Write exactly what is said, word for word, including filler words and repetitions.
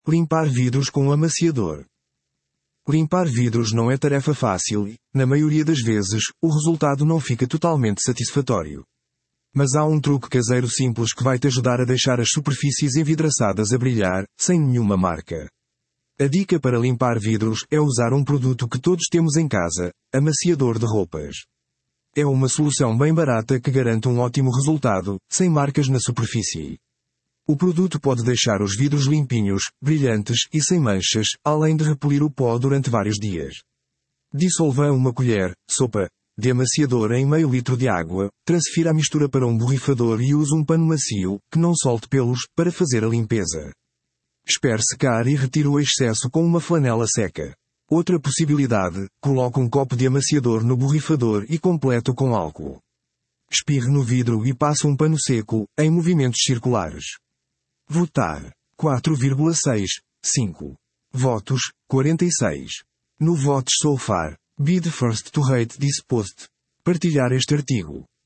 Limpar vidros com um amaciador. Limpar vidros não é tarefa fácil e, na maioria das vezes, o resultado não fica totalmente satisfatório. Mas há um truque caseiro simples que vai te ajudar a deixar as superfícies envidraçadas a brilhar, sem nenhuma marca. A dica para limpar vidros é usar um produto que todos temos em casa, amaciador de roupas. É uma solução bem barata que garante um ótimo resultado, sem marcas na superfície. O produto pode deixar os vidros limpinhos, brilhantes e sem manchas, além de repelir o pó durante vários dias. Dissolva uma colher, sopa, de amaciador em meio litro de água, transfira a mistura para um borrifador e use um pano macio, que não solte pelos, para fazer a limpeza. Espere secar e retire o excesso com uma flanela seca. Outra possibilidade, coloque um copo de amaciador no borrifador e complete com álcool. Espirre no vidro e passe um pano seco, em movimentos circulares. Votar. quatro vírgula seis, cinco. Votos, quarenta e seis. No Votes So Far. Be the first to rate this post. Partilhar este artigo.